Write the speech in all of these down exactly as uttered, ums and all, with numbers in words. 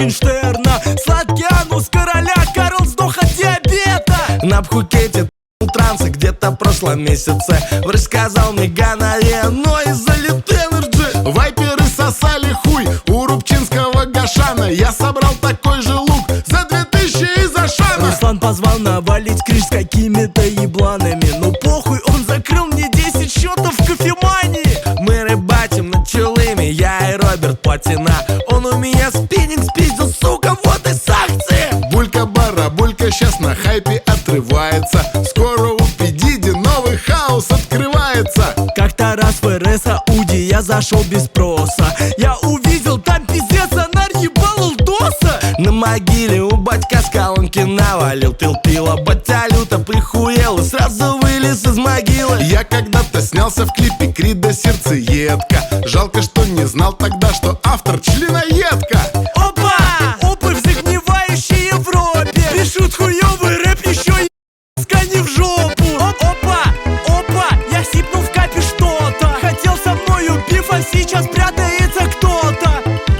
Моргенштерна. Сладкий анус короля, Карл сдох от диабета. На Пхукете трансы где-то в прошлом месяце. Врач сказал мне гонорея, но из-за литэнерджи. Вайперы сосали хуй у рубчинского Гашана. Я собрал такой же лук за две тысячи из Ашана. Руслан позвал навалить криш с какими-то ебланами. Ну похуй, он закрыл мне десять счетов в кофемании. Мы рыбачим над чулыми, я и Роберт Патина. Он у меня спиннинг спиздил, сука, вот и санкции. Булька-барабулька сейчас на хайпе отрывается. Скоро у Пи-Диди новый хаос открывается. Как-то раз в эр эс Ауди я зашел без спроса. Я увидел там пиздец, она ебал лдоса. На могиле у батька с колонки навалил тыл-пила. Батя люто прихуел и сразу вылез из могилы. Я когда-то снялся в клипе Крида «Сердцеедка». Жалко, что не знал тогда, что автор членоедка. Опа! Опы в загнивающей Европе пишут хуёвый рэп, еще и скани в жопу. Опа! Опа! Я сипнул в капе что-то. Хотел со мною биф, а сейчас прятается кто-то.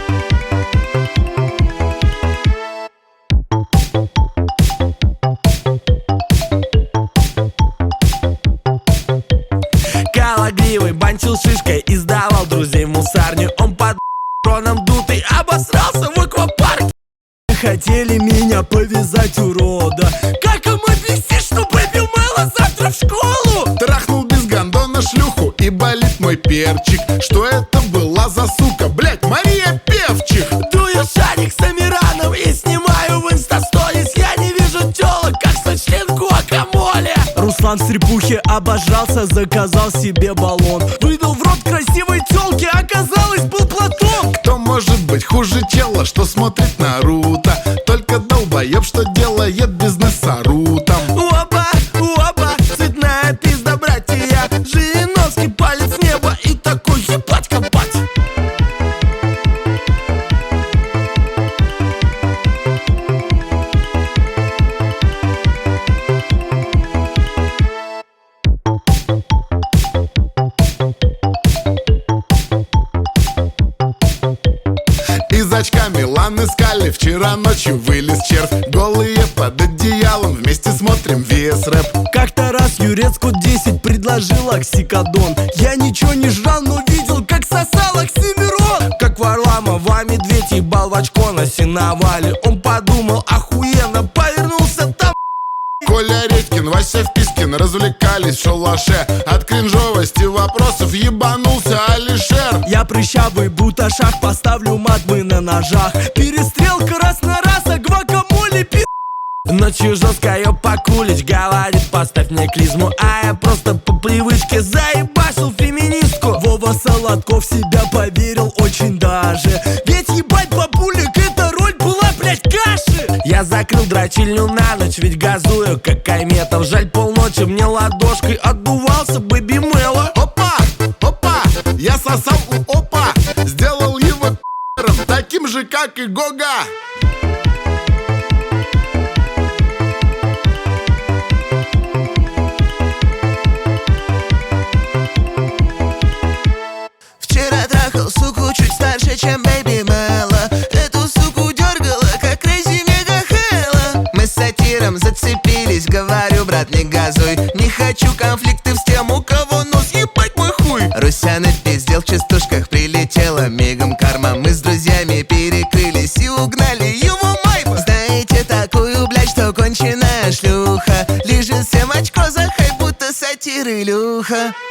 Калагривый банчил шишкой, издавал друзей в мусарню. Он под троном дутый обосрался в аквапарке. Хотели меня повязать, урода. Как им объяснить, что Бэби Мэла завтра в школу? Трахнул без гондона шлюху и болит мой перчик. Что это была за сука, блять, Мария Певчих? Дую шарик с Амираном и снимаю в инстасторис. Я не вижу тёлок, как сочлен гуакамоле. Руслан в стрипухе обожрался, заказал себе баллон. Выдал в рот красивой тёлке, оказалось был Платон. Кто может быть хуже чела, что смотрит Наруто? Только долбоеб, что делает бизнес с Арутом. Опа, опа, цветная пизда, братья. Жириновский палец в небо и такой ебать копать. Из очка Милан искали, вчера ночью вылез червь. Голые под одеялом, вместе смотрим вес рэп. Как-то раз Юрецку десять предложил оксикодон. Я ничего не жрал, но видел, как сосал Оксимирон. Как Варламова медведь ебал в очко на сеновале. Он подумал, охуенно, повернулся там. Коля Редькин, Вася Впискин развлекались в шалаше. От кринжовости вопросов ебанулся Алишер. Я прыщавый буташах, поставлю матмы на ножах. Перестрелка раз на раз, а гвакамоле пи***. Ночью жестко ее покулить, говорит, поставь мне клизму. А я просто по привычке заебашил феминистку. Вова Солодков в себя поверил очень даже. Ведь ебать бабулик, эта роль была, блять, каши. Я закрыл дрочильню на ночь, ведь газую, как Айметов. Жаль, полночи мне ладошкой отдувался Бэби Мэла. Опа, опа, я сосал у опа. Сделал его пи***ром, таким же, как и Гога. Вчера трахал суку чуть старше, чем Бэби Мэла. Эту суку дергала, как Крейзи Мега Хэлла. Мы с сатиром зацепились, говорю, брат, не газуй. Не хочу конфликты с тем, у кого нос, ебать мой хуй. Русян пиздел в частушках, прилетела мигом карма. Мы с друзьями перекрылись и угнали его майку. Знаете такую, блядь, что конченая шлюха лежит всем очко за хайп, будто сатир Илюха.